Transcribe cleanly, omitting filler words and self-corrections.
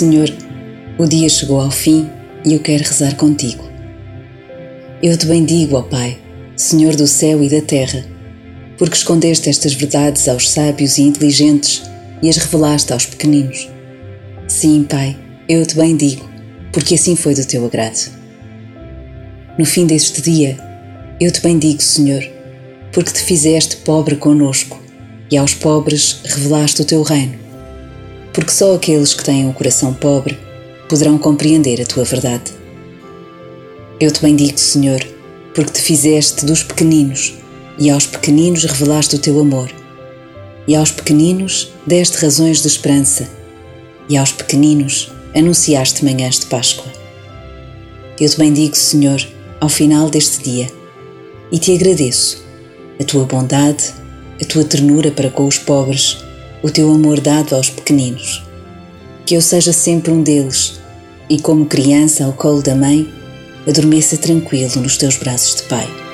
Senhor, o dia chegou ao fim e eu quero rezar contigo. Eu te bendigo, ó Pai, Senhor do céu e da terra, porque escondeste estas verdades aos sábios e inteligentes e as revelaste aos pequeninos. Sim, Pai, eu te bendigo, porque assim foi do teu agrado. No fim deste dia, eu te bendigo, Senhor, porque te fizeste pobre conosco e aos pobres revelaste o teu reino, porque só aqueles que têm o coração pobre poderão compreender a tua verdade. Eu te bendigo, Senhor, porque te fizeste dos pequeninos e aos pequeninos revelaste o teu amor, e aos pequeninos deste razões de esperança, e aos pequeninos anunciaste manhãs de Páscoa. Eu te bendigo, Senhor, ao final deste dia, e te agradeço a tua bondade, a tua ternura para com os pobres, o teu amor dado aos pequeninos. Que eu seja sempre um deles e, como criança ao colo da mãe, adormeça tranquilo nos teus braços de Pai.